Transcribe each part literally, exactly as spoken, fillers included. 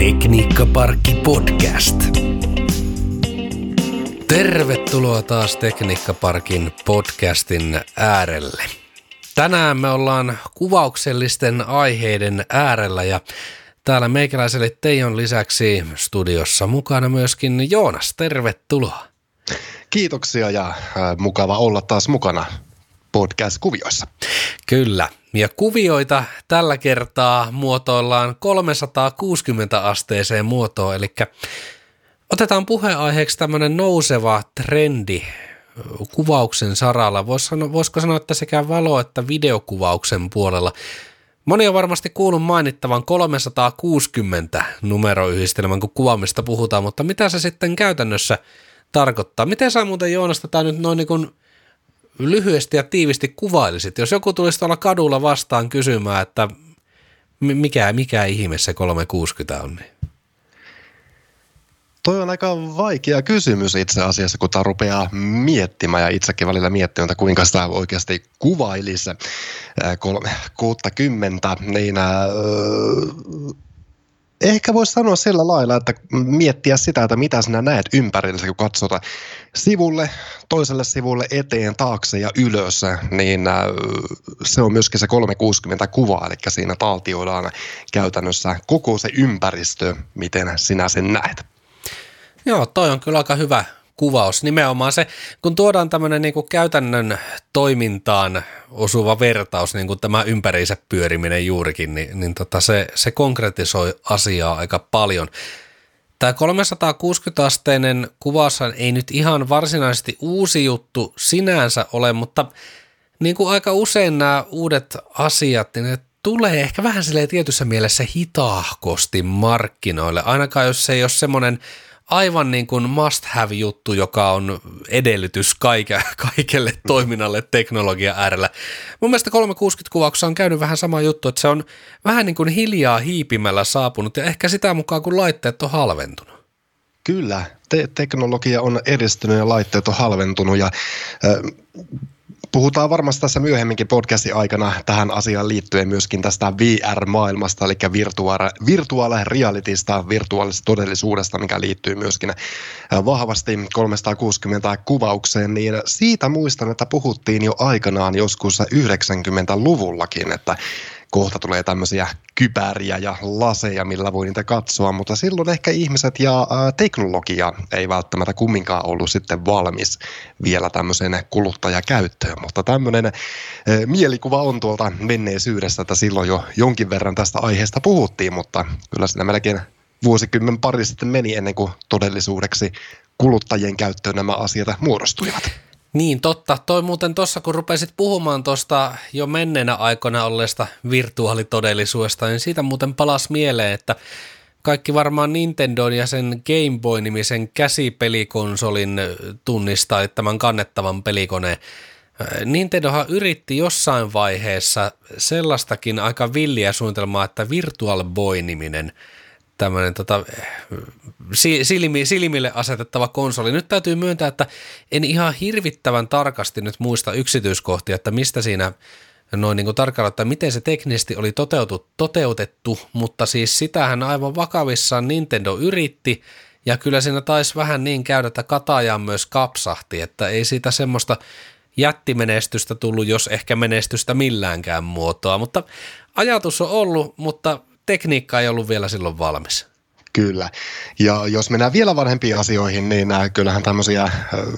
Tekniikkaparkki podcast. Tervetuloa taas Tekniikkaparkin podcastin äärelle. Tänään me ollaan kuvauksellisten aiheiden äärellä ja täällä meikäläiselle Teijon lisäksi studiossa mukana myöskin Joonas. Tervetuloa. Kiitoksia ja äh, mukava olla taas mukana podcast-kuvioissa. Kyllä. Ja kuvioita tällä kertaa muotoillaan kolmesataakuusikymmentä asteeseen muotoon, eli otetaan puheenaiheeksi tämmöinen nouseva trendi kuvauksen saralla. Vois sano, voisiko sanoa, että sekä valo- että videokuvauksen puolella. Moni on varmasti kuullut mainittavan kolmesataakuusikymmentä numeroyhdistelmän, kun kuvaamista puhutaan, mutta mitä se sitten käytännössä tarkoittaa? Miten sä muuten, Joonas, tätä nyt noin niin kuin lyhyesti ja tiivisti kuvailisit? Jos joku tulisi tuolla kadulla vastaan kysymään, että mikä, mikä ihme se kolmesataakuusikymmentä on, niin toi on aika vaikea kysymys itse asiassa, kun tämä rupeaa miettimään ja itsekin välillä miettimään, että kuinka sitä oikeasti kuvailisi kolmesataakuusikymmentä, niin äh, ehkä voisi sanoa sillä lailla, että miettiä sitä, että mitä sinä näet ympärillä, kun katsota sivulle, toiselle sivulle, eteen, taakse ja ylös, niin äh, se on myöskin se kolmesataakuusikymmentä kuva, eli siinä taltioidaan käytännössä koko se ympäristö, miten sinä sen näet. Joo, toi on kyllä aika hyvä kuvaus. Nimenomaan se, kun tuodaan tämmöinen niin kuin käytännön toimintaan osuva vertaus, niin kuin tämä ympäriinsä pyöriminen juurikin, niin, niin tota se, se konkretisoi asiaa aika paljon. Tämä kolmesataakuusikymmentä-asteinen kuvaushan ei nyt ihan varsinaisesti uusi juttu sinänsä ole, mutta niin kuin aika usein nämä uudet asiat, niin ne tulee ehkä vähän silleen tietyssä mielessä hitaahkosti markkinoille, ainakaan jos se ei ole semmoinen aivan niin kuin must have juttu, joka on edellytys kaike, kaikelle toiminnalle teknologian äärellä. Mun mielestä kolmesataakuusikymmentä-kuvauksessa on käynyt vähän sama juttu, että se on vähän niin kuin hiljaa hiipimällä saapunut ja ehkä sitä mukaan, kun laitteet on halventunut. Kyllä, te- teknologia on edistynyt ja laitteet on halventunut ja äh, puhutaan varmasti tässä myöhemminkin podcastin aikana tähän asiaan liittyen myöskin tästä V R-maailmasta, eli virtuaali, virtuaali realitysta, virtuaalisesta todellisuudesta, mikä liittyy myöskin vahvasti kolmesataakuusikymmentä kuvaukseen, niin siitä muistan, että puhuttiin jo aikanaan joskus yhdeksänkymmentäluvullakin, että kohta tulee tämmöisiä kypäriä ja laseja, millä voi niitä katsoa, mutta silloin ehkä ihmiset ja teknologia ei välttämättä kumminkaan ollut sitten valmis vielä tämmöiseen kuluttajakäyttöön, mutta tämmöinen mielikuva on tuolta menneisyydestä, että silloin jo jonkin verran tästä aiheesta puhuttiin, mutta kyllä siinä melkein vuosikymmen pari sitten meni ennen kuin todellisuudeksi kuluttajien käyttöön nämä asiat muodostuivat. Niin totta. Toi muuten tuossa, kun rupesit puhumaan tuosta jo menneenä aikoina olleesta virtuaalitodellisuudesta, niin siitä muuten palasi mieleen, että kaikki varmaan Nintendon ja sen Game Boy-nimisen käsipelikonsolin tunnistaa, eli tämän kannettavan pelikoneen. Nintendohan yritti jossain vaiheessa sellaistakin aika villiä suunnitelmaa, että Virtual Boy-niminen tämmöinen tota, silmi, silmille asetettava konsoli. Nyt täytyy myöntää, että en ihan hirvittävän tarkasti nyt muista yksityiskohtia, että mistä siinä noin niin kuin tarkalleen, että miten se teknisesti oli toteutettu, toteutettu, mutta siis sitähän aivan vakavissaan Nintendo yritti, ja kyllä siinä taisi vähän niin käydä, että katajaan myös kapsahti, että ei siitä semmoista jättimenestystä tullut, jos ehkä menestystä milläänkään muotoa, mutta ajatus on ollut, mutta tekniikka ei ollut vielä silloin valmis. Kyllä. Ja jos mennään vielä vanhempiin asioihin, niin kyllähän tämmöisiä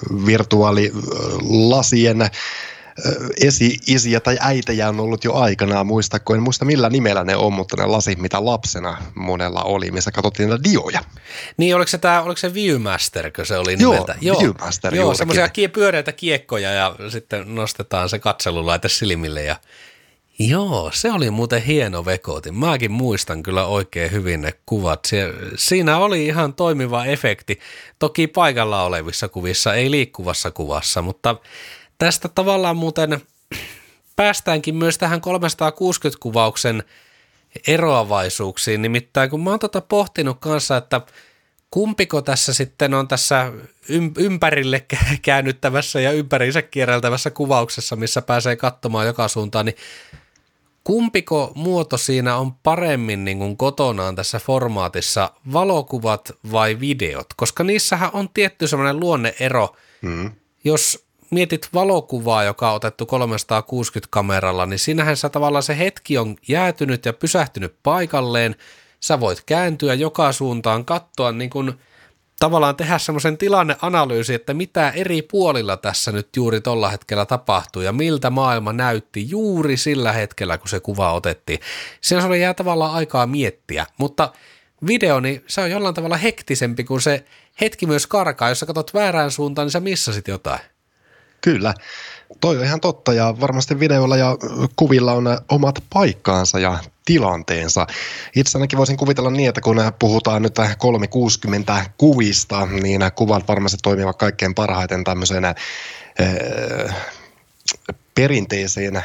virtuaalilasien esi-isiä tai äitejä on ollut jo aikanaan, muistako, en muista millä nimellä ne on, mutta ne lasit, mitä lapsena monella oli, missä katsottiin näitä dioja. Niin, oliko se, tää, oliko se Viewmasterkö se oli nimeltä? Joo, Viewmaster. Joo, semmoisia pyöreitä kiekkoja ja sitten nostetaan se katselulaite silmille ja joo, se oli muuten hieno vekooti. Mäkin muistan kyllä oikein hyvin ne kuvat. Siinä oli ihan toimiva efekti. Toki paikalla olevissa kuvissa, ei liikkuvassa kuvassa, mutta tästä tavallaan muuten päästäänkin myös tähän kolmesataakuusikymmentä-kuvauksen eroavaisuuksiin. Nimittäin kun mä oon tota pohtinut kanssa, että kumpiko tässä sitten on tässä ympärille käännyttävässä ja ympäriinsä kierreltävässä kuvauksessa, missä pääsee katsomaan joka suuntaan, niin kumpiko muoto siinä on paremmin niin kuin kotonaan tässä formaatissa, valokuvat vai videot? Koska niissähän on tietty semmoinen luonneero. Mm. Jos mietit valokuvaa, joka on otettu kolmesataakuusikymmentä kameralla, niin siinähän sä tavallaan se hetki on jäätynyt ja pysähtynyt paikalleen. Sä voit kääntyä joka suuntaan, katsoa niin kuin tavallaan tehdä semmoisen tilanneanalyysi, että mitä eri puolilla tässä nyt juuri tuolla hetkellä tapahtuu ja miltä maailma näytti juuri sillä hetkellä, kun se kuva otettiin. Siinä se jää tavallaan aikaa miettiä, mutta video, niin se on jollain tavalla hektisempi, kun se hetki myös karkaa. Jos sä katsot väärään suuntaan, niin sä missasit jotain. Kyllä. Toi on ihan totta ja varmasti videolla ja kuvilla on omat paikkaansa ja tilanteensa. Itse ainakin voisin kuvitella niin, että kun puhutaan nyt kolmesataakuusikymmentä kuvista, niin nämä kuvat varmasti toimivat kaikkein parhaiten tämmöisenä äh, perinteiseen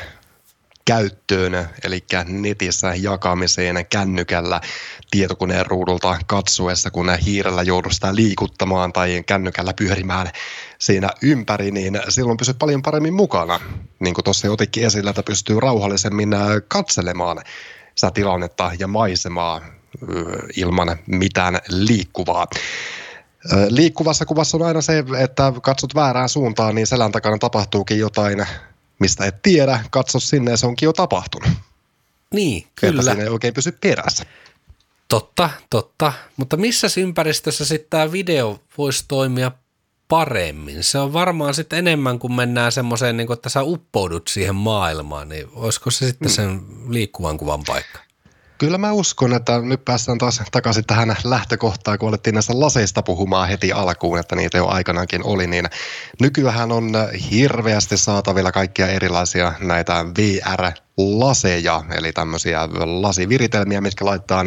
käyttöön, eli netissä jakamiseen kännykällä tietokoneen ruudulta katsoessa, kun hiirellä joudut sitä liikuttamaan tai kännykällä pyörimään siinä ympäri, niin silloin pysyy paljon paremmin mukana. Niin kuin tuossa jo otikin esillä, että pystyy rauhallisemmin katselemaan sitä tilannetta ja maisemaa ilman mitään liikkuvaa. Liikkuvassa kuvassa on aina se, että katsot väärään suuntaan, niin selän takana tapahtuukin jotain, mistä et tiedä, katso sinne ja se onkin jo tapahtunut. Niin, kyllä. Että siinä ei oikein pysy perässä. Totta, totta. Mutta missä ympäristössä sitten tämä video voisi toimia paremmin? Se on varmaan sitten enemmän, kun mennään semmoiseen, niin että sä uppoudut siihen maailmaan, niin olisiko se sitten sen liikkuvan kuvan paikka? Kyllä mä uskon, että nyt päästään taas takaisin tähän lähtökohtaan, kun alettiin näistä laseista puhumaan heti alkuun, että niitä jo aikanaankin oli, niin nykyään on hirveästi saatavilla kaikkia erilaisia näitä V R-laseja, eli tämmöisiä lasiviritelmiä, mitkä laittaa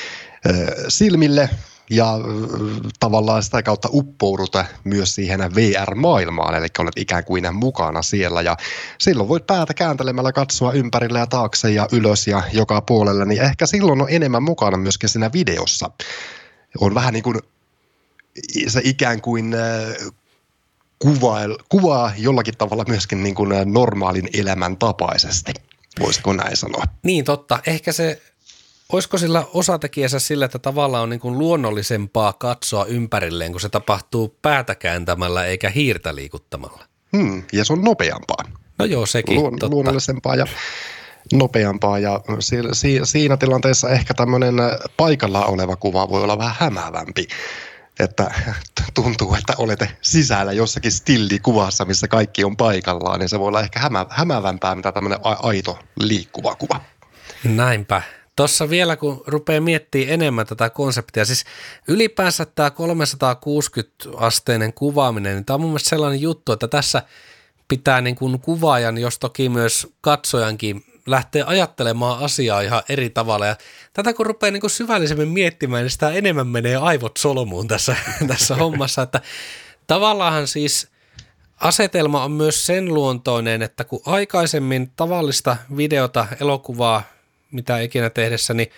silmille ja tavallaan sitä kautta uppoudut myös siihen V R-maailmaan, eli olet ikään kuin mukana siellä ja silloin voit päätä kääntelemällä katsoa ympärille ja taakse ja ylös ja joka puolelle, niin ehkä silloin on enemmän mukana myöskin siinä videossa. On vähän niin kuin se ikään kuin kuvaa, kuvaa jollakin tavalla myöskin niin kuin normaalin elämän tapaisesti, voisiko näin sanoa? Niin totta, ehkä se olisiko sillä osatekijänsä sillä, että tavallaan on niin kuin luonnollisempaa katsoa ympärilleen, kun se tapahtuu päätä kääntämällä eikä hiirtä liikuttamalla? Hmm, ja se on nopeampaa. No joo, sekin. Luon, totta. Luonnollisempaa ja nopeampaa. Ja si, si, siinä tilanteessa ehkä tämmöinen paikalla oleva kuva voi olla vähän hämäävämpi. Että tuntuu, että olette sisällä jossakin stillikuvassa, missä kaikki on paikallaan, niin se voi olla ehkä hämä, hämäävämpää, mitä tämmöinen aito liikkuva kuva. Näinpä. Tuossa vielä, kun rupeaa miettimään enemmän tätä konseptia, siis ylipäänsä tämä kolmesataakuusikymmentä-asteinen kuvaaminen, niin tämä on mun mielestä sellainen juttu, että tässä pitää niin kuin kuvaajan, jos toki myös katsojankin, lähteä ajattelemaan asiaa ihan eri tavalla. Ja tätä kun rupeaa niin kuin syvällisemmin miettimään, niin sitä enemmän menee aivot solmuun tässä, tässä hommassa, että tavallaan siis asetelma on myös sen luontoinen, että kun aikaisemmin tavallista videota, elokuvaa, mitä ikinä tehdessä, niin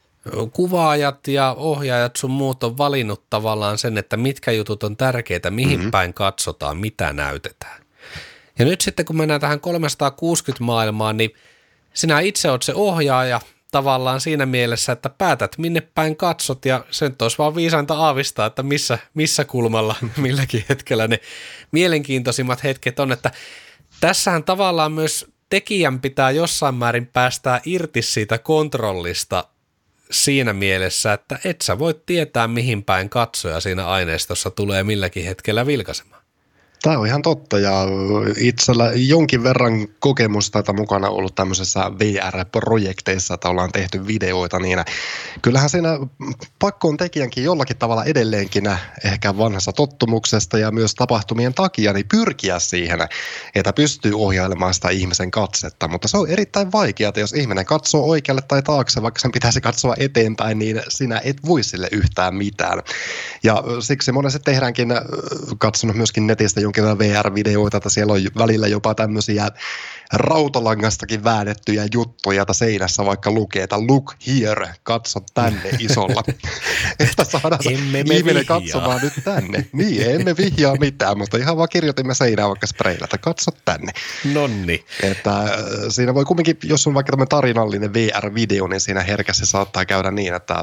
kuvaajat ja ohjaajat sun muut on valinnut tavallaan sen, että mitkä jutut on tärkeitä, mihin mm-hmm. päin katsotaan, mitä näytetään. Ja nyt sitten kun mennään tähän kolmesataakuusikymmentä maailmaan, niin sinä itse olet se ohjaaja tavallaan siinä mielessä, että päätät minne päin katsot ja sen olisi vaan viisainta aavistaa, että missä, missä kulmalla milläkin hetkellä ne mielenkiintoisimmat hetket on, että tässähän tavallaan myös tekijän pitää jossain määrin päästää irti siitä kontrollista siinä mielessä, että et sä voit tietää mihin päin katsoja siinä aineistossa tulee milläkin hetkellä vilkaisemaan. Tämä on ihan totta ja itsellä jonkin verran kokemusta, että mukana ollut tämmöisessä V R-projekteissa, että ollaan tehty videoita, niin kyllähän siinä pakko on tekijänkin jollakin tavalla edelleenkin ehkä vanhassa tottumuksesta ja myös tapahtumien takia niin pyrkiä siihen, että pystyy ohjailemaan sitä ihmisen katsetta, mutta se on erittäin vaikeaa, että jos ihminen katsoo oikealle tai taakse, vaikka sen pitäisi katsoa eteenpäin, niin sinä et voi sille yhtään mitään. Ja siksi monesti tehdäänkin, katsonut myöskin netistä näköjään V R-videoita, että siellä on välillä jopa tämmöisiä rautalangastakin väännettyjä juttuja, että seinässä vaikka lukee, että look here, katso tänne isolla. Että saadaan ihminen katsomaan nyt tänne. Niin, emme vihjaa mitään, mutta ihan vaan kirjoitimme seinään vaikka spreillä, että katso tänne. Nonni. Että siinä voi kumminkin, jos on vaikka tämmöinen tarinallinen V R-video, niin siinä herkästi saattaa käydä niin, että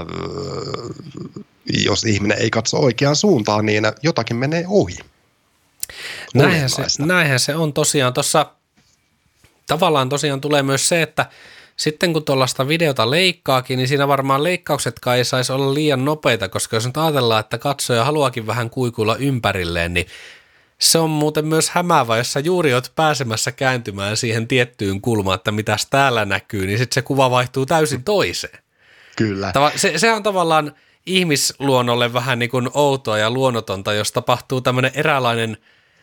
jos ihminen ei katso oikeaan suuntaan, niin jotakin menee ohi. Näinhän se, näinhän se on tosiaan. Tuossa tavallaan tosiaan tulee myös se, että sitten kun tuollaista videota leikkaakin, niin siinä varmaan leikkauksetkaan ei saisi olla liian nopeita, koska jos nyt ajatellaan, että katsoja haluakin vähän kuikuilla ympärilleen, niin se on muuten myös hämäävä, jos sä juuri oot pääsemässä kääntymään siihen tiettyyn kulmaan, että mitäs täällä näkyy, niin sitten se kuva vaihtuu täysin toiseen. Kyllä. Se, se on tavallaan ihmisluonnolle vähän niin kuin outoa ja luonnotonta, jos tapahtuu tämmöinen eräänlainen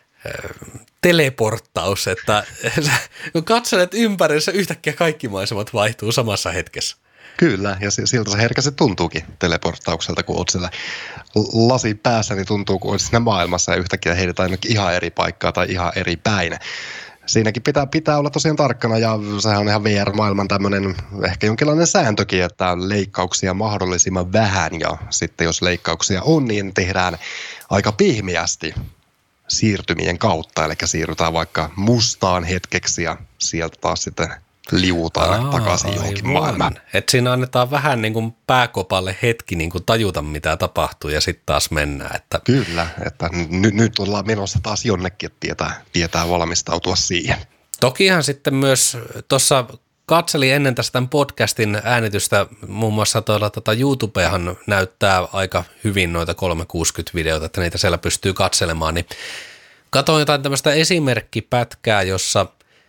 teleporttaus, että kun katselet ympärissä, yhtäkkiä kaikki maisemat vaihtuu samassa hetkessä. Kyllä, ja siltä se herkästi tuntuukin teleporttaukselta, kun olet siellä lasin päässä, niin tuntuu, kun olet siinä maailmassa ja yhtäkkiä heidetään ihan eri paikkaa tai ihan eri päin. Siinäkin pitää, pitää olla tosiaan tarkkana, ja sehän on ihan V R-maailman tämmöinen ehkä jonkinlainen sääntökin, että leikkauksia mahdollisimman vähän, ja sitten jos leikkauksia on, niin tehdään aika pihmeästi siirtymien kautta, eli siirrytään vaikka mustaan hetkeksi ja sieltä taas sitten liuutaan Aa, takaisin johonkin maailmaan. Että siinä annetaan vähän niin kuin pääkopalle hetki niin kuin tajuta, mitä tapahtuu ja sitten taas mennään. Että Kyllä, että nyt, nyt ollaan menossa taas jonnekin, että tietää, tietää valmistautua siihen. Tokihan sitten myös tuossa katselin ennen tästä tämän podcastin äänitystä, muun muassa tuolla tota YouTubehan näyttää aika hyvin noita kolmesataakuusikymmentä-videoita, että niitä siellä pystyy katselemaan, niin katsoin jotain tämmöistä esimerkkipätkää, jossa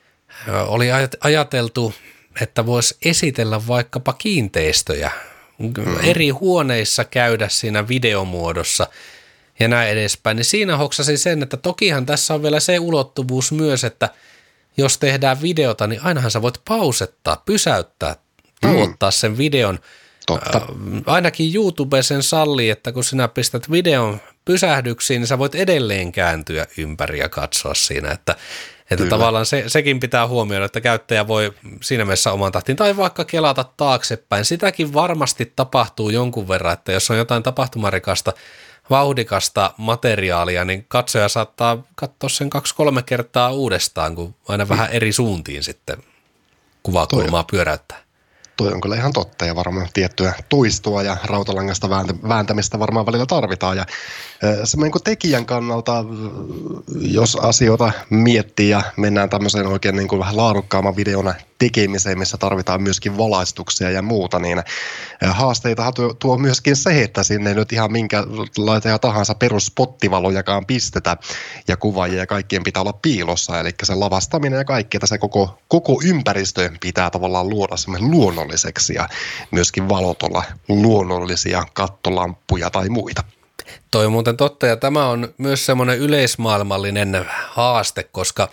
oli ajateltu, että voisi esitellä vaikkapa kiinteistöjä, hmm. eri huoneissa käydä siinä videomuodossa ja näin edespäin, niin siinä hoksasi sen, että tokihan tässä on vielä se ulottuvuus myös, että jos tehdään videota, niin ainahan sä voit pausettaa, pysäyttää, tauottaa mm. sen videon. Totta. Äh, ainakin YouTube sen sallii, että kun sinä pistät videon pysähdyksiin, niin sä voit edelleen kääntyä ympäri ja katsoa siinä. Että, että tavallaan se, sekin pitää huomioida, että käyttäjä voi siinä mielessä oman tahtiin tai vaikka kelata taaksepäin. Sitäkin varmasti tapahtuu jonkun verran, että jos on jotain tapahtumarikasta, vauhdikasta materiaalia, niin katsoja saattaa katsoa sen kaksi-kolme kertaa uudestaan, kun aina vähän eri suuntiin sitten kuvakulmaa pyöräyttää. Toi on kyllä ihan totta ja varmaan tiettyä toistoa ja rautalangasta vääntämistä varmaan välillä tarvitaan. Ja semmoinen kuin tekijän kannalta, jos asioita miettii ja mennään tämmöiseen oikein niin kuin vähän laadukkaamman videon tekemiseen, missä tarvitaan myöskin valaistuksia ja muuta, niin haasteita tuo, tuo myöskin se, että sinne ei nyt ihan minkälaisia tahansa peruspottivalojakaan pistetä ja kuvaajia ja kaikkien pitää olla piilossa, eli se lavastaminen ja kaikki, että se koko, koko ympäristö pitää tavallaan luoda semmoinen luonnolliseksi ja myöskin valot olla luonnollisia, kattolamppuja tai muita. Toi on muuten totta, ja tämä on myös semmoinen yleismaailmallinen haaste, koska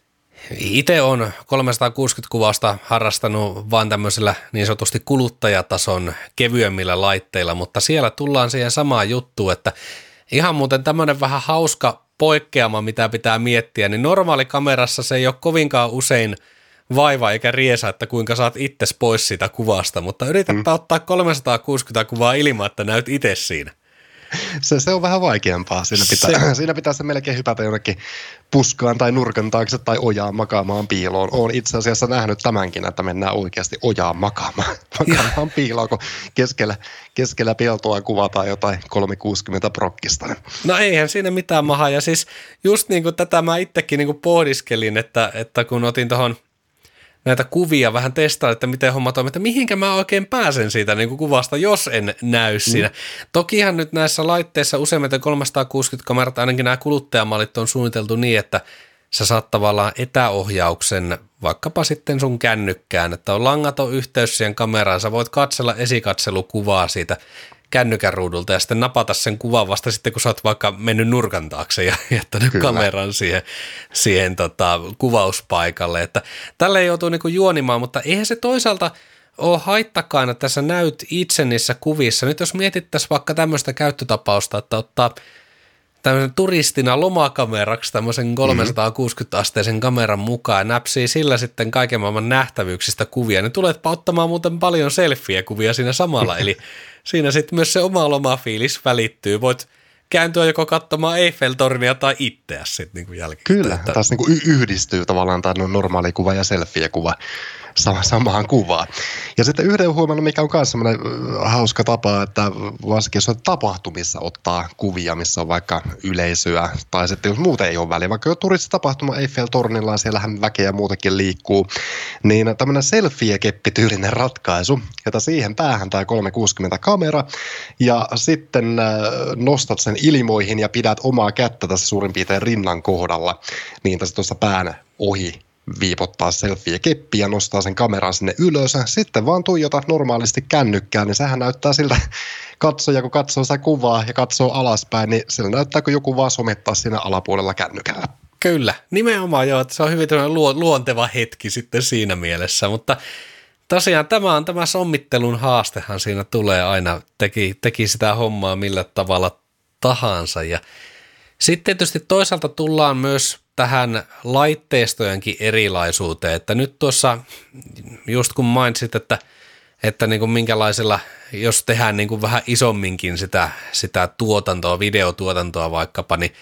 itse olen kolmesataakuusikymmentä kuvausta harrastanut vain tämmöisellä niin sanotusti kuluttajatason kevyemmillä laitteilla, mutta siellä tullaan siihen samaan juttuun, että ihan muuten tämmöinen vähän hauska poikkeama, mitä pitää miettiä, niin normaalikamerassa se ei ole kovinkaan usein vaiva eikä riesa, että kuinka saat itses pois siitä kuvasta, mutta yritäpä mm. ottaa kolmesataakuusikymmentä kuvaa ilman, että näyt itse siinä. Se, se on vähän vaikeampaa. Siinä pitää, se. siinä pitää se melkein hypätä jonnekin puskaan tai nurkan taakse tai ojaan makaamaan piiloon. Olen itse asiassa nähnyt tämänkin, että mennään oikeasti ojaan makaamaan, makaamaan piiloon, kun keskellä, keskellä peltoa kuvataan jotain kolmesataakuusikymmentä prokkista. No eihän siinä mitään mahaa. Ja siis just niin kuin tätä mä itsekin niin kuin pohdiskelin, että, että kun otin tuohon näitä kuvia vähän testaa, että miten homma toimii, että mihinkä mä oikein pääsen siitä niin kuin kuvasta, jos en näy siinä. Mm. Tokihan nyt näissä laitteissa useimmiten kolmesataakuusikymmentä kamerat, ainakin nämä kuluttajamallit on suunniteltu niin, että sä saat tavallaan etäohjauksen vaikkapa sitten sun kännykkään, että on langaton yhteys siihen kameraan, sä voit katsella esikatselukuvaa siitä kännykän ruudulta ja sitten napata sen kuvan vasta sitten, kun sä oot vaikka mennyt nurkan taakse ja jättänyt Kyllä. kameran siihen, siihen tota, kuvauspaikalle. Että tälle ei joutuu niinku juonimaan, mutta eihän se toisaalta ole haittakaan, että sä näyt itse niissä kuvissa. Nyt jos mietittäisiin vaikka tämmöistä käyttötapausta, että ottaa tämmöisen turistina lomakameraksi tämmöisen kolmesataakuusikymmentä-asteisen kameran mukaan ja näpsii sillä sitten kaiken maailman nähtävyyksistä kuvia. Ne tuletpa ottamaan muuten paljon selfie-kuvia siinä samalla, eli siinä sitten myös se oma lomafiilis välittyy. Voit kääntyä joko katsomaan Eiffel-tornia tai itseäsi sitten niin kuin jälkikäteen. Kyllä, tässä niin kuin yhdistyy tavallaan tämä normaali kuva ja selfie-kuva samaan kuvaan. Ja sitten yhden huomannut, mikä on myös sellainen hauska tapa, että varsinkin jos on tapahtumissa ottaa kuvia, missä on vaikka yleisöä, tai sitten jos muuten ei ole väliä, vaikka jo turistitapahtuma Eiffel-tornilla, siellähän väkeä muutenkin liikkuu, niin tämmöinen selfie-keppityylinen ratkaisu, jota siihen päähän tämä kolmesataakuusikymmentä-kamera, ja sitten nostat sen ilmoihin ja pidät omaa kättä tässä suurin piirtein rinnan kohdalla, niin tässä tuossa pään ohi viipottaa selfie-keppi ja nostaa sen kameran sinne ylös. Sitten vaan tuijotat normaalisti kännykkään, niin sehän näyttää siltä katsoja, kun katsoo sitä kuvaa ja katsoo alaspäin, niin sillä näyttää, kun joku vaan somettaa siinä alapuolella kännykällä. Kyllä, nimenomaan joo, että se on hyvin luonteva hetki sitten siinä mielessä, mutta tosiaan tämä on tämä sommittelun haastehan siinä tulee aina, teki, teki sitä hommaa millä tavalla tahansa ja sitten tietysti toisaalta tullaan myös tähän laitteistojenkin erilaisuuteen, että nyt tuossa just kun mainitsit, että, että niin kuin minkälaisella, jos tehdään niin kuin vähän isomminkin sitä, sitä tuotantoa, videotuotantoa vaikkapa, niin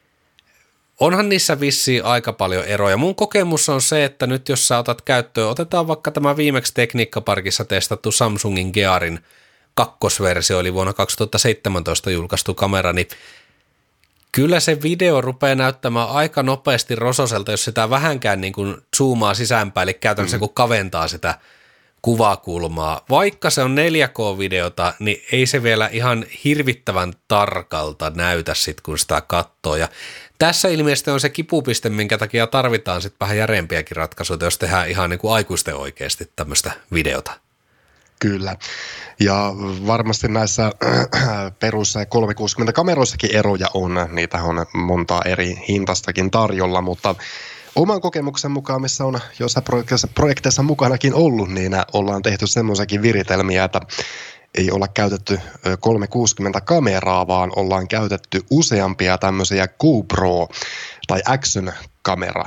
onhan niissä vissiin aika paljon eroja. Mun kokemus on se, että nyt jos sä otat käyttöön, otetaan vaikka tämä viimeksi Tekniikkaparkissa testattu Samsungin Gearin kakkosversio, eli vuonna kaksituhattaseitsemäntoista julkaistu kamera, niin kyllä se video rupeaa näyttämään aika nopeasti rososelta, jos sitä vähänkään niin kuin zoomaa sisäänpäin, eli käytännössä mm. kun kaventaa sitä kuvakulmaa. Vaikka se on neljä K-videota, niin ei se vielä ihan hirvittävän tarkalta näytä sitten, kun sitä katsoo. Ja tässä ilmeisesti on se kipupiste, minkä takia tarvitaan sitten vähän järeempiäkin ratkaisuja, jos tehdään ihan niin kuin aikuisten oikeasti tämmöistä videota. Kyllä. Ja varmasti näissä perus kolmesataakuusikymmentä-kameroissakin eroja on. Niitä on montaa eri hintastakin tarjolla, mutta oman kokemuksen mukaan, missä on jossain projekteissa mukanakin ollut, niin ollaan tehty semmoisiakin viritelmiä, että ei olla käytetty kolmesataakuusikymmentä-kameraa, vaan ollaan käytetty useampia tämmöisiä GoPro- tai Action-kamera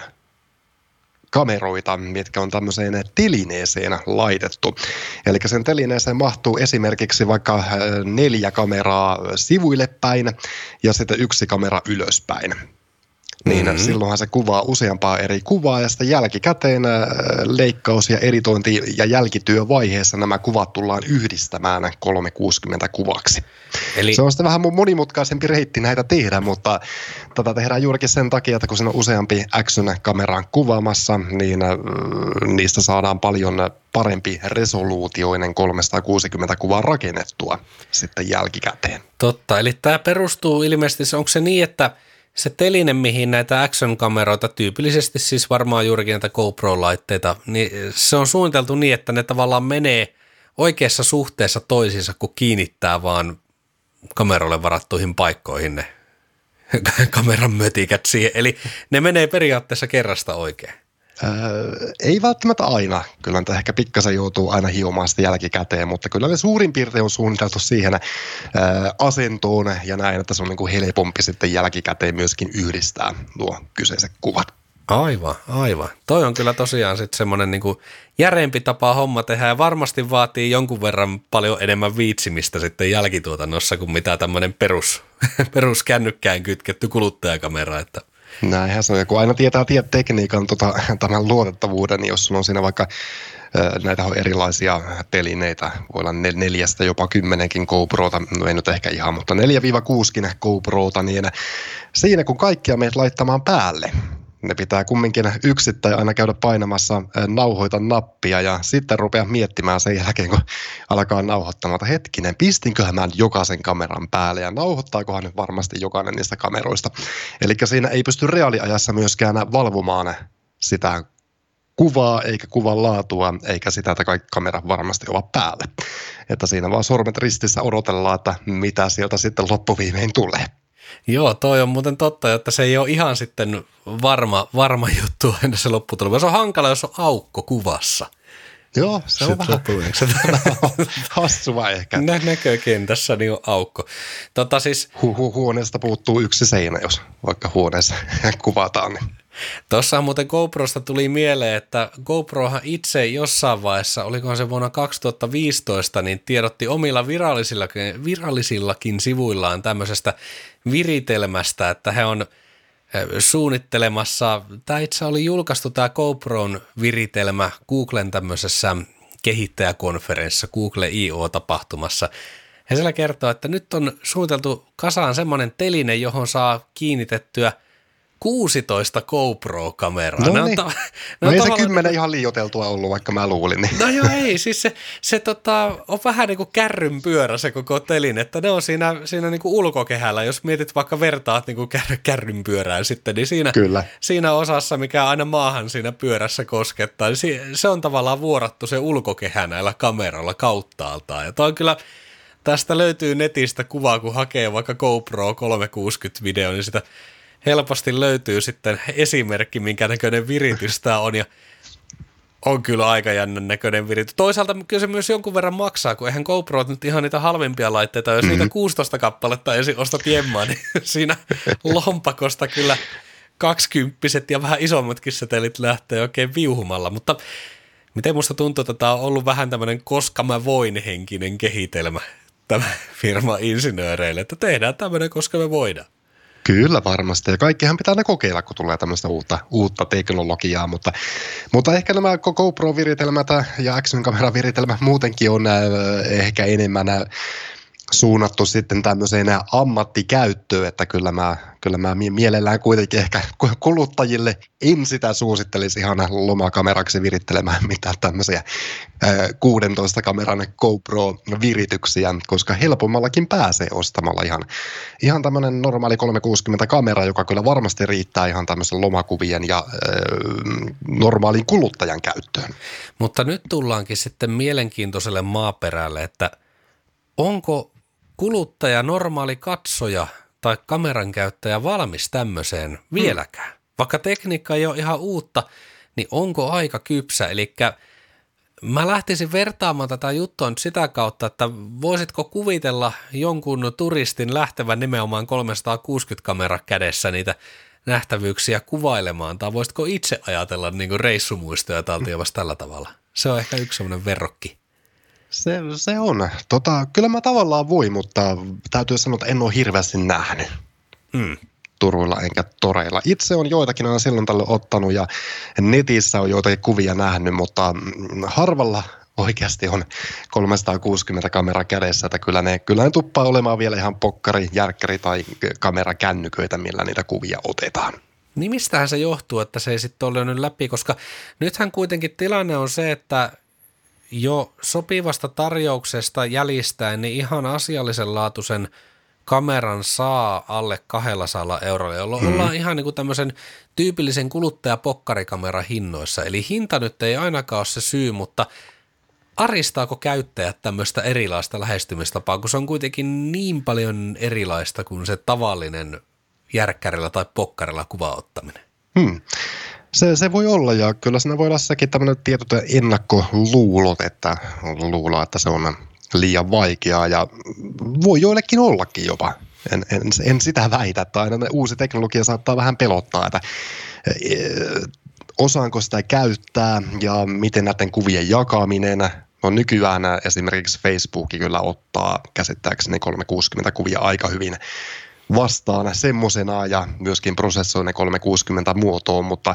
kameroita, mitkä on tämmöiseen telineeseen laitettu. Eli sen telineeseen mahtuu esimerkiksi vaikka neljä kameraa sivuille päin ja sitten yksi kamera ylöspäin. Niin mm-hmm. silloinhan se kuvaa useampaa eri kuvaa ja sitten jälkikäteen leikkaus- ja editointi- ja jälkityövaiheessa nämä kuvat tullaan yhdistämään kolmesataakuusikymmentä kuvaksi. Eli se on sitten vähän monimutkaisempi reitti näitä tehdä, mutta tätä tehdään juurikin sen takia, että kun siinä on useampi Action-kameran kuvaamassa, niin niistä saadaan paljon parempi resoluutioinen kolmesataakuusikymmentä kuvaa rakennettua sitten jälkikäteen. Totta, eli tämä perustuu ilmeisesti, onko se niin, että se teline, mihin näitä Action-kameroita, tyypillisesti siis varmaan juurikin näitä GoPro-laitteita, niin se on suunniteltu niin, että ne tavallaan menee oikeassa suhteessa toisiinsa, kun kiinnittää vaan kameroille varattuihin paikkoihin ne kameran mötikät siihen. Eli ne menee periaatteessa kerrasta oikein. Öö, ei välttämättä aina. Kyllä nyt ehkä pikkasen joutuu aina hiomaan sitä jälkikäteen, mutta kyllä ne suurin piirtein on suunniteltu siihen öö, asentoon ja näin, että se on niin kuin helpompi sitten jälkikäteen myöskin yhdistää nuo kyseiset kuvat. Aivan, aivan. Toi on kyllä tosiaan sitten semmoinen niin kuin järeempi tapa homma tehdä ja varmasti vaatii jonkun verran paljon enemmän viitsimistä sitten jälkituotannossa kuin mitä tämmöinen perus, perus kännykkään kytketty kuluttajakamera, että näinhän se on, ja kun aina tietää tiet tekniikan tota, tämän luotettavuuden, niin jos sulla on siinä vaikka, näitä on erilaisia telineitä, voi olla neljästä jopa kymmenenkin GoProta, no ei nyt ehkä ihan, mutta neljä kuusikin GoProta, niin siinä kun kaikkia meitä laittamaan päälle, ne pitää kumminkin yksittäin aina käydä painamassa nauhoita nappia ja sitten rupeaa miettimään sen jälkeen, kun alkaa nauhoittamaan, että hetkinen, pistinköhän mä jokaisen kameran päälle ja nauhoittaakohan nyt varmasti jokainen niistä kameroista. Eli siinä ei pysty reaaliajassa myöskään valvomaan sitä kuvaa eikä kuvan laatua eikä sitä, että kaikki kamerat varmasti ovat päällä. Että siinä vaan sormet ristissä odotellaan, että mitä sieltä sitten loppuviimein tulee. Joo, toi on muuten totta, että se ei ole ihan sitten varma, varma juttu aina se lopputulos. Se on hankala, jos on aukko kuvassa. Joo, se on vähän hassua ehkä. Nä, näkökentässä niin on aukko. Tota siis, hu- hu- huoneesta puuttuu yksi seinä, jos vaikka huoneessa kuvataan. Niin. Tuossa muuten GoProsta tuli mieleen, että GoProhan itse jossain vaiheessa, olikohan se vuonna kaksituhattaviisitoista, niin tiedotti omilla virallisillakin, virallisillakin sivuillaan tämmöisestä viritelmästä, että he on suunnittelemassa, tämä itse oli julkaistu tämä GoPron viritelmä Googlen tämmöisessä kehittäjäkonferenssissa, Google I O-tapahtumassa. He siellä kertoo, että nyt on suunniteltu kasaan semmoinen teline, johon saa kiinnitettyä kuusitoista GoPro-kameraa. No niin. Ta- no ei tavallaan... se kymmenen ihan liioiteltua ollut, vaikka mä luulin. Niin. No joo, ei. Siis se, se tota, on vähän niin kuin kärryn pyörä se koko telin, että ne on siinä, siinä niin kuin ulkokehällä. Jos mietit vaikka vertaat niin kuin kär, kärryn pyörään sitten, niin siinä, Kyllä. siinä osassa, mikä aina maahan siinä pyörässä koskettaa, niin se, se on tavallaan vuorattu se ulkokehä näillä kameralla kauttaaltaan. Ja toi on kyllä... Tästä löytyy netistä kuvaa, kun hakee vaikka GoPro kolmesataakuusikymmentä-video, niin sitä helposti löytyy sitten esimerkki, minkä näköinen viritys tämä on, ja on kyllä aika jännän näköinen viritys. Toisaalta kyllä se myös jonkun verran maksaa, kun eihän GoPro nyt ihan niitä halvimpia laitteita, jos mm-hmm. niitä kuusitoista kappaletta ensin ostat jemmaan, niin siinä lompakosta kyllä kaksikymppiset ja vähän isommatkin setelit lähtee oikein viuhumalla, mutta miten musta tuntuu, että tämä on ollut vähän tämmöinen koska mä voin henkinen kehitelmä tämä firma insinööreille, että tehdään tämmöinen, koska me voidaan. Kyllä varmasti, ja kaikkihan pitää ne kokeilla, kun tulee tämmöistä uutta, uutta teknologiaa, mutta, mutta ehkä nämä GoPro-viritelmät ja Action-kamera-viritelmät muutenkin on äh, ehkä enemmän äh, suunnattu sitten tämmöiseen ammattikäyttöön, että kyllä mä, kyllä mä mielellään kuitenkin ehkä kuluttajille en sitä suosittelisi ihan lomakameraksi virittelemään mitään tämmöisiä kuusitoista kameran GoPro-virityksiä, koska helpommallakin pääsee ostamalla ihan, ihan tämmöinen normaali kolmesataakuusikymmentä kamera, joka kyllä varmasti riittää ihan tämmöisen lomakuvien ja äh, normaalin kuluttajan käyttöön. Mutta nyt tullaankin sitten mielenkiintoiselle maaperälle, että onko kuluttaja, normaali katsoja tai kameran käyttäjä valmis tämmöiseen vieläkään? Hmm. Vaikka tekniikka ei ole ihan uutta, niin onko aika kypsä? Eli mä lähtisin vertaamaan tätä juttua nyt sitä kautta, että voisitko kuvitella jonkun turistin lähtevän nimenomaan kolmesataakuusikymmentä kamera kädessä niitä nähtävyyksiä kuvailemaan, tai voisitko itse ajatella niin kuin reissumuistoja taltioivassa tällä tavalla? Se on ehkä yksi sellainen verrokki. Se, se on. Tota, kyllä mä tavallaan voi, mutta täytyy sanoa, että en ole hirveästi nähnyt mm. Turuilla enkä toreilla. Itse on joitakin aina silloin tällöin ottanut ja netissä on joitakin kuvia nähnyt, mutta harvalla oikeasti on kolmesataakuusikymmentä kamera kädessä, että kyllä ne, kyllä ne tuppaa olemaan vielä ihan pokkari, järkkäri tai kamerakännyköitä, millä niitä kuvia otetaan. Niin mistähän se johtuu, että se ei sitten ole löynyt läpi, koska nythän kuitenkin tilanne on se, että jo sopivasta tarjouksesta jäljistäen niin ihan asiallisen laatuisen kameran saa alle kaksisataa eurolla, jolloin hmm. ollaan ihan niin kuin tämmöisen tyypillisen kuluttajapokkarikamera hinnoissa. Eli hinta nyt ei ainakaan ole se syy, mutta aristaako käyttäjät tämmöistä erilaista lähestymistapaa, kun se on kuitenkin niin paljon erilaista kuin se tavallinen järkkärillä tai pokkarilla kuvaottaminen? Hmm. Se, se voi olla, ja kyllä siinä voi olla sekin tämmöinen tietyt ennakkoluulot, että luulla, että se on liian vaikeaa, ja voi joillekin ollakin jopa. En, en, en sitä väitä, että aina uusi teknologia saattaa vähän pelottaa, että e, osaanko sitä käyttää, ja miten näiden kuvien jakaminen. No nykyään esimerkiksi Facebook kyllä ottaa käsittääkseni kolmesataakuusikymmentä kuvia aika hyvin vastaan semmoisenaan ja myöskin prosessoi ne kolmesataakuusikymmentä muotoon, mutta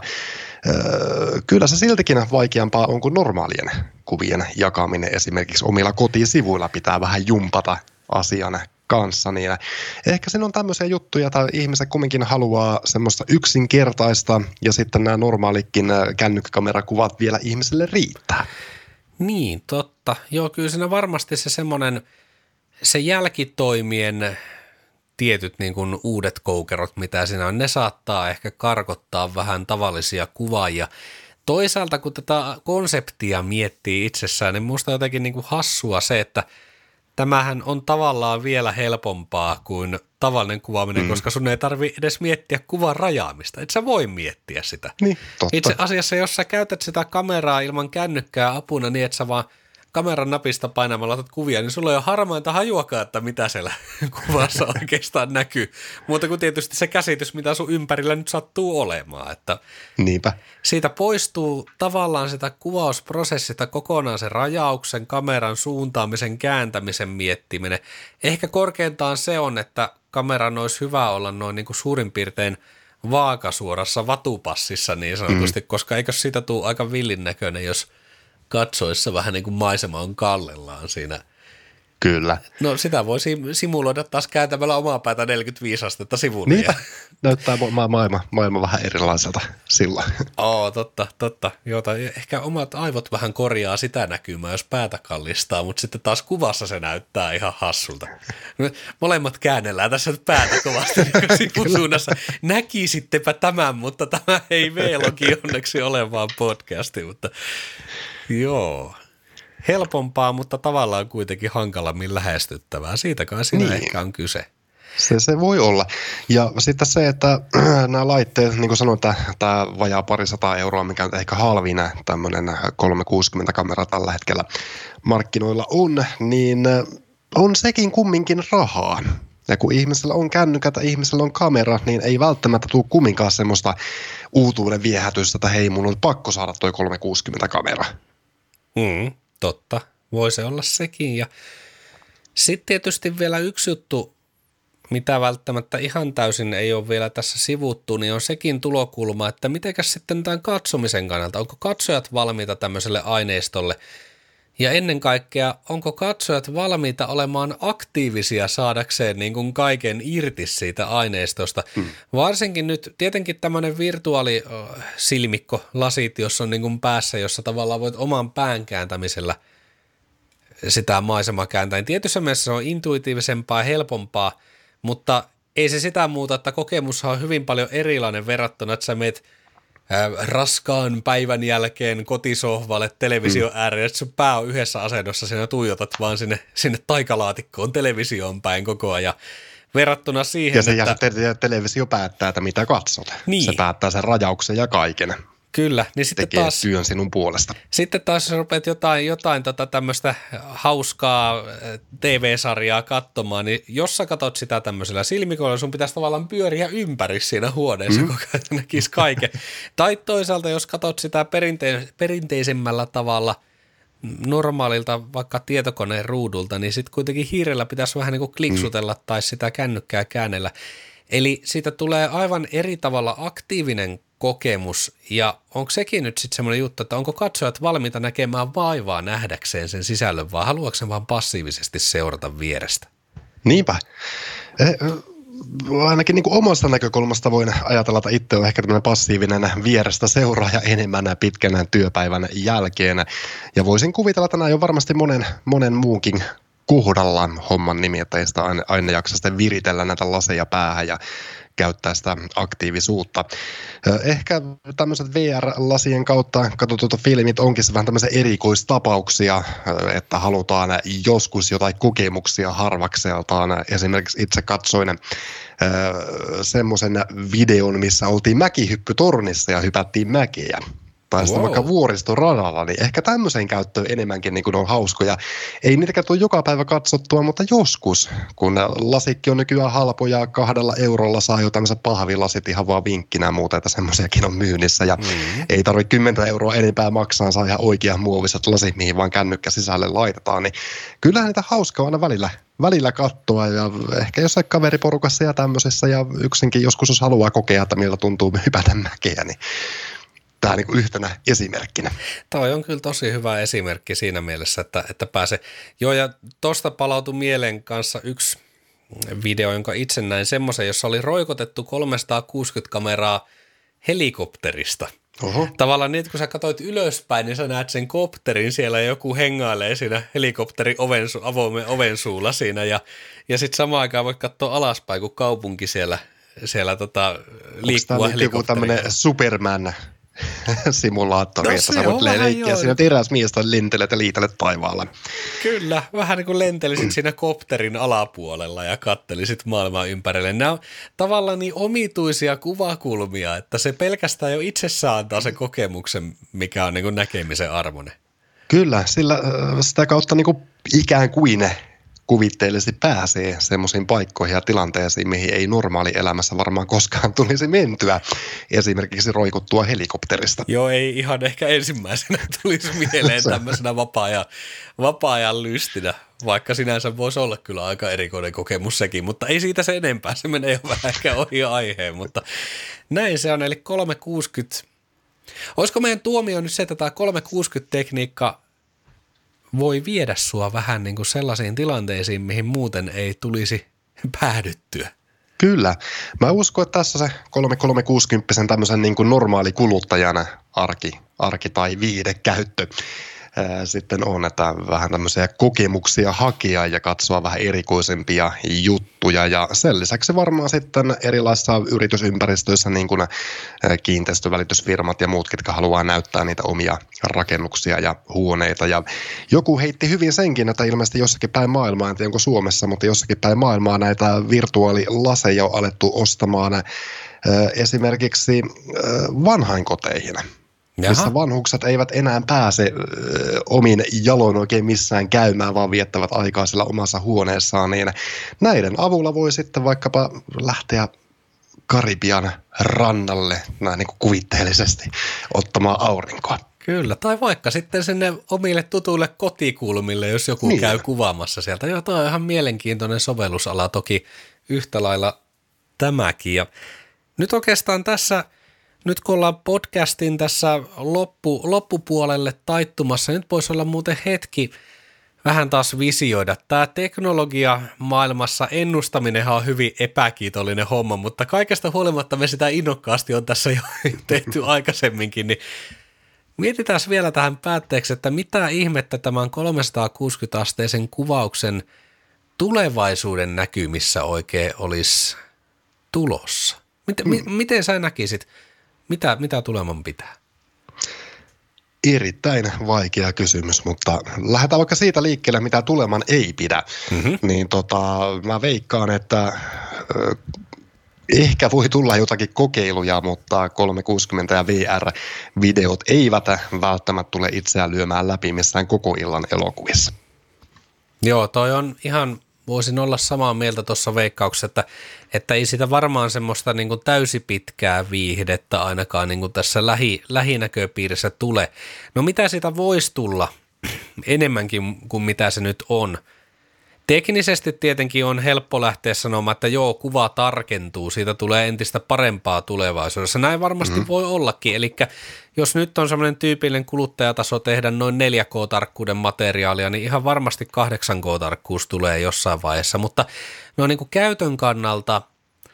öö, kyllä se siltikin vaikeampaa on kuin normaalien kuvien jakaminen. Esimerkiksi omilla kotisivuilla pitää vähän jumpata asian kanssa, niin ehkä siinä on tämmöisiä juttuja, että ihmiset kumminkin haluaa semmoista yksinkertaista ja sitten nämä normaalikin kännykkäkamerakuvat vielä ihmiselle riittää. Niin, totta. Joo, kyllä siinä varmasti se semmoinen, se jälkitoimien tietyt niin kuin uudet koukerot, mitä siinä on, ne saattaa ehkä karkottaa vähän tavallisia kuvaajia. Toisaalta, kun tätä konseptia miettii itsessään, niin musta on jotenkin niin kuin hassua se, että Tämähän on tavallaan vielä helpompaa kuin tavallinen kuvaaminen, mm. koska sun ei tarvitse edes miettiä kuvan rajaamista. Et sä voi miettiä sitä. Niin, totta. Itse asiassa, jos sä käytät sitä kameraa ilman kännykkää apuna niin, että sä vaan kameran napista painamalla otat kuvia, niin sulla ei ole harmainta hajuakaan, että mitä siellä kuvassa oikeastaan näkyy. Muuta kuin tietysti se käsitys, mitä sun ympärillä nyt sattuu olemaan. Että niinpä. Siitä poistuu tavallaan sitä kuvausprosessista kokonaan se rajauksen, kameran suuntaamisen, kääntämisen miettiminen. Ehkä korkeintaan se on, että kameran olisi hyvä olla noin niin kuin suurin piirtein vaakasuorassa vatupassissa niin sanotusti, mm. koska eikö siitä tule aika villin näköinen, jos katsoessa vähän niin kuin maisema on kallellaan siinä. Kyllä. No sitä voi simuloida taas kääntämällä omaa päätä neljäkymmentäviisi astetta sivulle. Niinpä. Näyttää ma- maailma, maailma vähän erilaiselta silloin. Oo, totta, totta. Jota, ehkä omat aivot vähän korjaa sitä näkymää, jos päätä kallistaa, mutta sitten taas kuvassa se näyttää ihan hassulta. Molemmat käännellään tässä nyt päätä kovasti niin sivusuunnassa. Näkisittepä tämän, mutta tämä ei V-logi onneksi ole vaan podcasti, mutta joo. Helpompaa, mutta tavallaan kuitenkin hankalammin lähestyttävää. Siitä kai siinä niin. Ehkä on kyse. Se, se voi olla. Ja sitten se, että nämä laitteet, niin kuin sanoin, että tämä vajaa parisataa euroa, mikä on ehkä halvin tämmöinen kolmesataakuusikymmentä kamera tällä hetkellä markkinoilla on, niin on sekin kumminkin rahaa. Ja kun ihmisellä on kännykät ja ihmisellä on kamera, niin ei välttämättä tule kumminkaan semmoista uutuuden viehätystä, että hei, mun on pakko saada toi kolmesataakuusikymmentä kamera. Mm. Totta, voi se olla sekin. Ja sitten tietysti vielä yksi juttu, mitä välttämättä ihan täysin ei ole vielä tässä sivuttu, niin on sekin tulokulma, että mitenkäs sitten tämän katsomisen kannalta, onko katsojat valmiita tämmöiselle aineistolle? Ja ennen kaikkea, onko katsojat valmiita olemaan aktiivisia saadakseen niin kuin kaiken irti siitä aineistosta? Hmm. Varsinkin nyt tietenkin tämmöinen virtuaalisilmikko, lasit, jos on niin kuin päässä, jossa tavallaan voit oman pään kääntämisellä sitä maisemaa kääntää. Niin tietyssä mielessä se on intuitiivisempaa ja helpompaa, mutta ei se sitä muuta, että kokemushan on hyvin paljon erilainen verrattuna, että sä meet raskaan päivän jälkeen kotisohvalle television ääreen, että sun pää on yhdessä asennossa, sinä tuijotat vaan sinne, sinne taikalaatikkoon televisioon päin koko ajan. Verrattuna siihen, ja se että te- televisio päättää, että mitä katsot. Niin. Se päättää sen rajauksen ja kaiken. Kyllä. Niin sitten tekee taas, työn sinun puolesta. Sitten taas jos rupeat jotain, jotain tota tämmöistä hauskaa T V-sarjaa katsomaan, niin jos sä katot sitä tämmöisellä silmikolla, sun pitäisi tavallaan pyöriä ympäri siinä huoneessa, mm. koko ajan näkisi kaiken. Tai toisaalta, jos katot sitä perinte- perinteisemmällä tavalla normaalilta vaikka tietokoneen ruudulta, niin sitten kuitenkin hiirellä pitäisi vähän niin kuin kliksutella mm. tai sitä kännykkää käännellä. Eli siitä tulee aivan eri tavalla aktiivinen kokemus, ja onko sekin nyt sitten semmoinen juttu, että onko katsojat valmiita näkemään vaivaa nähdäkseen sen sisällön, vai haluatko sen vaan passiivisesti seurata vierestä? Niinpä. Eh, ainakin niin kuin omasta näkökulmasta voin ajatella, että itse on ehkä tämmöinen passiivinen vierestä seuraaja enemmän pitkänä työpäivän jälkeen, ja voisin kuvitella, että nämä on varmasti monen, monen muunkin kohdallaan homman nimi, että ei sitä aina, aina jaksa sitten viritellä näitä laseja päähän ja käyttää sitä aktiivisuutta. Ehkä tämmöiset V R-lasien kautta katsotut filmit onkin vähän tämmöisiä erikoistapauksia, että halutaan joskus jotain kokemuksia harvakseltaan. Esimerkiksi itse katsoin semmoisen videon, missä oltiin mäkihyppytornissa ja hypättiin mäkeä. Tai sitten wow. vaikka vuoristoradalla, niin ehkä tämmöiseen käyttöön enemmänkin niin kuin on hauskoja. Ei niitäkään tule joka päivä katsottua, mutta joskus, kun lasikki on nykyään halpoja, kahdella eurolla saa jo tämmöiset pahvilasit ihan vaan vinkkinä ja muuta, että semmoisiakin on myynnissä. Ja mm. ei tarvitse kymmentä euroa enempää maksaa, saa ihan oikeat muoviset lasit, mihin vaan kännykkä sisälle laitetaan. Niin kyllähän niitä hauskaa aina välillä, välillä katsoa ja ehkä jossain kaveriporukassa ja tämmöisessä ja yksinkin joskus jos haluaa kokea, että miltä tuntuu hypätä mäkeä, niin tämä niin kuin yhtenä esimerkkinä. Toi on kyllä tosi hyvä esimerkki siinä mielessä, että, että pääsee. Joo, ja tuosta palautui mieleen kanssa yksi video, jonka itse näin semmoisen, jossa oli roikotettu kolmesataakuusikymmentä kameraa helikopterista. Oho. Tavallaan niin, että kun sä katsoit ylöspäin, niin sä näet sen kopterin siellä ja joku hengailee siinä helikopterin oven, avoimen oven suulla siinä ja, ja sitten samaan aikaan voit katsoa alaspäin, kun kaupunki siellä, siellä tota, liikkuu helikopterilla. Onko tämä joku tämmöinen Superman simulaattori, No että se sä voit on vähän leikkiä joo. siinä teräsmiestä, lentelet ja liitelet taivaalla. Kyllä, vähän niin kuin lentelisit siinä kopterin alapuolella ja kattelisit maailmaa ympärille. Nämä on tavallaan niin omituisia kuvakulmia, että se pelkästään jo itsessään antaa sen kokemuksen, mikä on niin kuin näkemisen arvoinen. Kyllä, sillä äh, sitä kautta niin kuin ikään kuin kuvitteellisesti pääsee semmoisiin paikkoihin ja tilanteisiin, mihin ei normaali elämässä varmaan koskaan tulisi mentyä, esimerkiksi roikuttua helikopterista. Joo, ei ihan ehkä ensimmäisenä tulisi mieleen tämmöisenä vapaa-ajan, vapaa-ajan lystinä, vaikka sinänsä voisi olla kyllä aika erikoinen kokemus sekin, mutta ei siitä se enempää, se menee jo vähän ehkä ohi aiheen, mutta näin se on, eli kolmesataakuusikymmentä. Olisiko meidän tuomio nyt se, että tämä kolmesataakuusikymmentä-tekniikka voi viedä sua vähän niin kuin sellaisiin tilanteisiin, mihin muuten ei tulisi päädyttyä? Kyllä. Mä uskon, että tässä se kolmesataakuusikymmentä tämmöisen niin kuin normaali kuluttajana arki, arki tai viidekäyttö ää, sitten on, että vähän tämmöisiä kokemuksia hakea ja katsoa vähän erikoisempia juttuja. Ja sen lisäksi varmaan sitten erilaisissa yritysympäristöissä niin kuin kiinteistövälitysfirmat ja muut, jotka haluaa näyttää niitä omia rakennuksia ja huoneita. Ja joku heitti hyvin senkin, että ilmeisesti jossakin päin maailmaa, en tiedä onko Suomessa, mutta jossakin päin maailmaa näitä virtuaalilaseja on alettu ostamaan äh, esimerkiksi äh, vanhainkoteihin. Jaha. Missä vanhukset eivät enää pääse ö, omin jaloin oikein missään käymään, vaan viettävät aikaa sillä omassa huoneessaan, niin näiden avulla voi sitten vaikkapa lähteä Karibian rannalle näin niin kuin kuvitteellisesti ottamaan aurinkoa. Kyllä, tai vaikka sitten sinne omille tutuille kotikulmille, jos joku niin käy kuvaamassa sieltä. Joo, tämä on ihan mielenkiintoinen sovellusala toki yhtä lailla tämäkin. Ja nyt oikeastaan tässä... Nyt kun ollaan podcastin tässä loppu, loppupuolelle taittumassa, nyt voisi olla muuten hetki vähän taas visioida. Tämä teknologia maailmassa ennustaminenhan on hyvin epäkiitollinen homma, mutta kaikesta huolimatta me sitä innokkaasti on tässä jo tehty aikaisemminkin, niin mietitään vielä tähän päätteeksi, että mitä ihmettä tämän kolmesataakuusikymmentä-asteisen kuvauksen tulevaisuuden näkymissä oikein olisi tulossa? Miten, mm. m- miten sä näkisit? Mitä, mitä tuleman pitää? Erittäin vaikea kysymys, mutta lähdetään vaikka siitä liikkeelle, mitä tuleman ei pidä. Mm-hmm. Niin tota, mä veikkaan, että äh, ehkä voi tulla jotakin kokeiluja, mutta kolmesataakuusikymmentä ja V R-videot eivät välttämättä tule itseään lyömään läpi missään koko illan elokuvissa. Joo, toi on ihan... Voisin olla samaa mieltä tuossa veikkauksessa, että, että ei sitä varmaan semmoista niin kuin täysipitkää viihdettä ainakaan niin kuin tässä lähi, lähinäköpiirissä tule. No mitä sitä voisi tulla enemmänkin kuin mitä se nyt on? Teknisesti tietenkin on helppo lähteä sanomaan, että joo, kuva tarkentuu, siitä tulee entistä parempaa tulevaisuudessa. Näin varmasti mm-hmm. voi ollakin, eli jos nyt on semmoinen tyypillinen kuluttajataso tehdä noin neljä K-tarkkuuden materiaalia, niin ihan varmasti kahdeksan K-tarkkuus tulee jossain vaiheessa, mutta no niin kuin käytön kannalta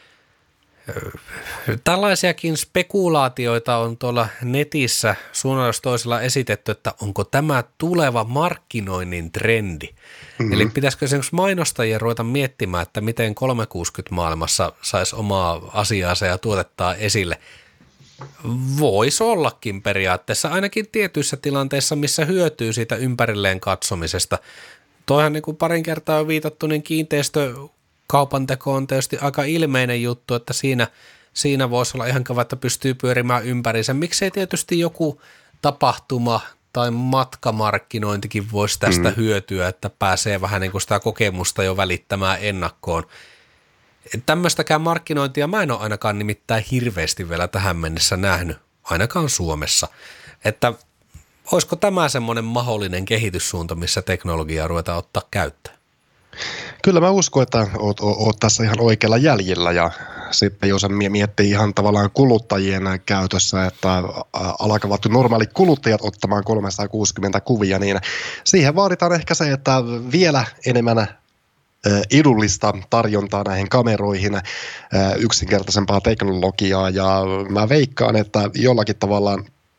tällaisiakin spekulaatioita on tuolla netissä suunnalla jos toisella esitetty, että onko tämä tuleva markkinoinnin trendi. Mm-hmm. Eli pitäisikö esimerkiksi mainostajien ruveta miettimään, että miten kolmesataakuusikymmentä maailmassa saisi omaa asiaansa ja tuotettaa esille. Voisi ollakin periaatteessa, ainakin tietyissä tilanteissa, missä hyötyy siitä ympärilleen katsomisesta. Toihan niin kuin parin kertaa on viitattu, niin kiinteistökaupanteko on tietysti aika ilmeinen juttu, että siinä, siinä voisi olla ihan kava, että pystyy pyörimään ympäriinsä. Miksei tietysti joku tapahtuma tai matkamarkkinointikin voisi tästä mm. hyötyä, että pääsee vähän niin kuin sitä kokemusta jo välittämään ennakkoon. Tämmöistäkään markkinointia mä en ole ainakaan nimittäin hirveästi vielä tähän mennessä nähnyt, ainakaan Suomessa. Että olisiko tämä semmoinen mahdollinen kehityssuunta, missä teknologiaa ruvetaan ottaa käyttöön? Kyllä mä uskon, että oot, oot, oot tässä ihan oikealla jäljellä ja sitten jos miettii ihan tavallaan kuluttajien käytössä, että alkavat normaalit kuluttajat ottamaan kolmesataakuusikymmentä kuvia, niin siihen vaaditaan ehkä se, että vielä enemmän edullista tarjontaa näihin kameroihin, yksinkertaisempaa teknologiaa ja mä veikkaan, että jollakin tavalla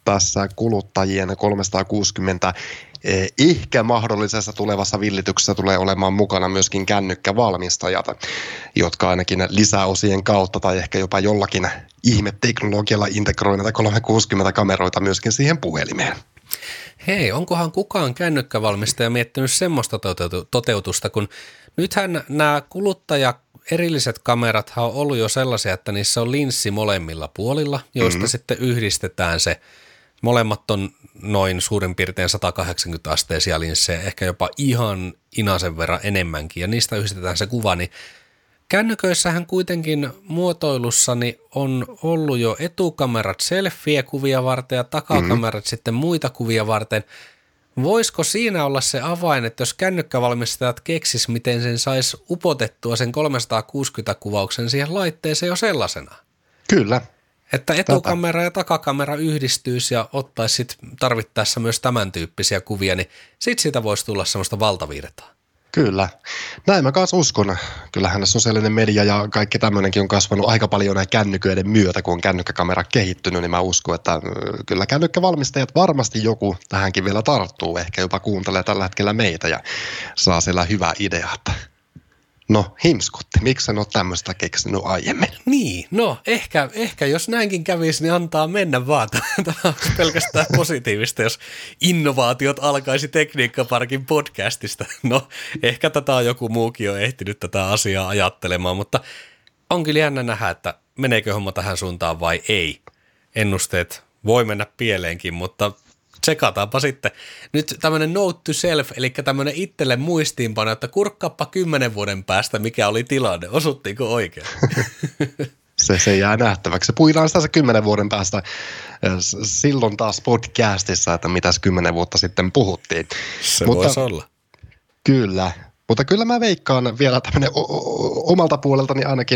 tässä kuluttajien kolmesataakuusikymmentä ehkä mahdollisessa tulevassa villityksessä tulee olemaan mukana myöskin kännykkävalmistajat, jotka ainakin lisäosien kautta tai ehkä jopa jollakin ihmeteknologialla integroi näitä kolmesataakuusikymmentä kameroita myöskin siihen puhelimeen. Hei, onkohan kukaan kännykkävalmistaja miettinyt semmoista toteutusta, kun nythän nämä kuluttaja erilliset kamerathan on ollut jo sellaisia, että niissä on linssi molemmilla puolilla, joista mm-hmm. sitten yhdistetään se. Molemmat on noin suurin piirtein sata kahdeksankymmentä asteisia linssejä, ehkä jopa ihan inasen verran enemmänkin, ja niistä yhdistetään se kuva, niin kännyköissähän kuitenkin muotoilussani on ollut jo etukamerat selfie-kuvia varten ja takakamerat mm-hmm. sitten muita kuvia varten. Voisiko siinä olla se avain, että jos kännykkävalmistajat keksis, miten sen saisi upotettua sen kolmesataakuusikymmentä kuvauksen siihen laitteeseen jo sellaisena? Kyllä. Että etukamera ja takakamera yhdistyisi ja ottaisi sit tarvittaessa myös tämän tyyppisiä kuvia, niin sitten siitä voisi tulla semmoista valtavirtaa. Kyllä. Näin mä kanssa uskon. Kyllähän sosiaalinen media ja kaikki tämmöinenkin on kasvanut aika paljon näin kännyköiden myötä, kun on kännykkäkamera kehittynyt, niin mä uskon, että kyllä kännykkävalmistajat varmasti joku tähänkin vielä tarttuu, ehkä jopa kuuntelee tällä hetkellä meitä ja saa siellä hyvää ideaa. No himskutti, miksi en ole tämmöistä keksinyt aiemmin? Niin, no ehkä, ehkä jos näinkin kävisi, niin antaa mennä vaan. Tämä on pelkästään positiivista, jos innovaatiot alkaisi Tekniikkaparkin podcastista. No ehkä tätä on joku muukin jo ehtinyt tätä asiaa ajattelemaan, mutta on kyllä jännä nähdä, että meneekö homma tähän suuntaan vai ei. Ennusteet voi mennä pieleenkin, mutta tsekataanpa sitten. Nyt tämmöinen note to self, eli tämmöinen itselle muistiinpano, että kurkkaappa kymmenen vuoden päästä, mikä oli tilanne. Osuttiinko oikein? se, se jää nähtäväksi. Puhutaan sitä se kymmenen vuoden päästä silloin taas podcastissa, että mitäs kymmenen vuotta sitten puhuttiin. Se Mutta, voisi olla. Kyllä. Mutta kyllä mä veikkaan vielä tämmöinen omalta puoleltani ainakin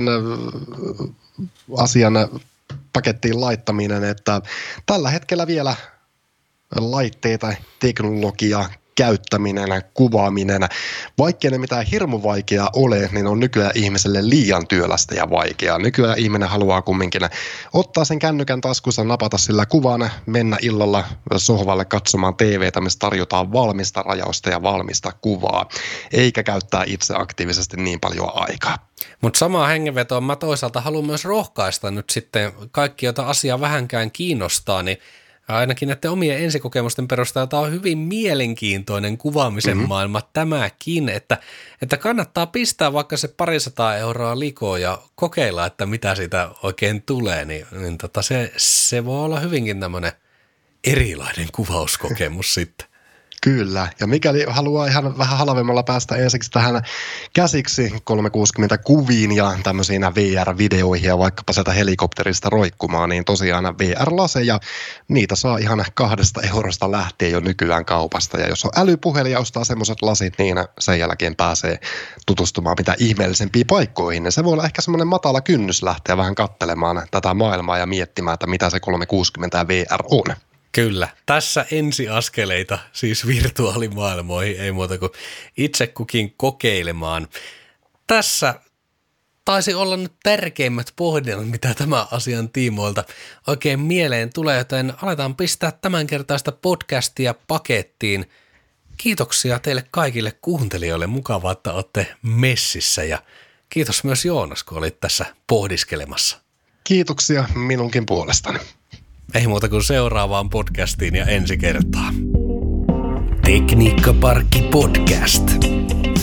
asian pakettiin laittaminen, että tällä hetkellä vielä laitteita, teknologiaa, käyttäminen, kuvaaminen, vaikkei ne mitään hirmu vaikeaa ole, niin on nykyään ihmiselle liian työlästä ja vaikeaa. Nykyään ihminen haluaa kumminkin ottaa sen kännykän taskussa, napata sillä kuvan, mennä illalla sohvalle katsomaan T V:tä, missä tarjotaan valmista rajausta ja valmista kuvaa, eikä käyttää itse aktiivisesti niin paljon aikaa. Mutta samaa hengenvetoa mä toisaalta haluan myös rohkaista nyt sitten kaikki, joita asia vähänkään kiinnostaa, niin ainakin näiden omien ensikokemusten perusteella tämä on hyvin mielenkiintoinen kuvaamisen mm-hmm. maailma tämäkin, että, että kannattaa pistää vaikka se parisataa euroa likoon ja kokeilla, että mitä siitä oikein tulee, niin, niin tota se, se voi olla hyvinkin tämmöinen erilainen kuvauskokemus sitten. Kyllä, ja mikäli haluaa ihan vähän halvemmalla päästä ensiksi tähän käsiksi kolmesataakuusikymmentä kuviin ja tämmöisiin V R-videoihin ja vaikkapa sieltä helikopterista roikkumaan, niin tosiaan V R-laseja, niitä saa ihan kahdesta eurosta lähtien jo nykyään kaupasta. Ja jos on älypuhelin ja ostaa semmoiset lasit, niin sen jälkeen pääsee tutustumaan mitä ihmeellisempiin paikkoihin. Ja se voi olla ehkä semmoinen matala kynnys lähteä vähän katselemaan tätä maailmaa ja miettimään, että mitä se kolmesataakuusikymmentä V R on. Kyllä. Tässä ensiaskeleita siis virtuaalimaailmoihin, ei muuta kuin itse kukin kokeilemaan. Tässä taisi olla nyt tärkeimmät pohdinnat, mitä tämän asian tiimoilta oikein mieleen tulee, joten aletaan pistää tämänkertaista podcastia pakettiin. Kiitoksia teille kaikille kuuntelijoille. Mukavaa, että olette messissä ja kiitos myös Joonas, kun olit tässä pohdiskelemassa. Kiitoksia minunkin puolestani. Ei muuta kuin seuraavaan podcastiin ja ensi kertaa. Tekniikkaparkki podcast.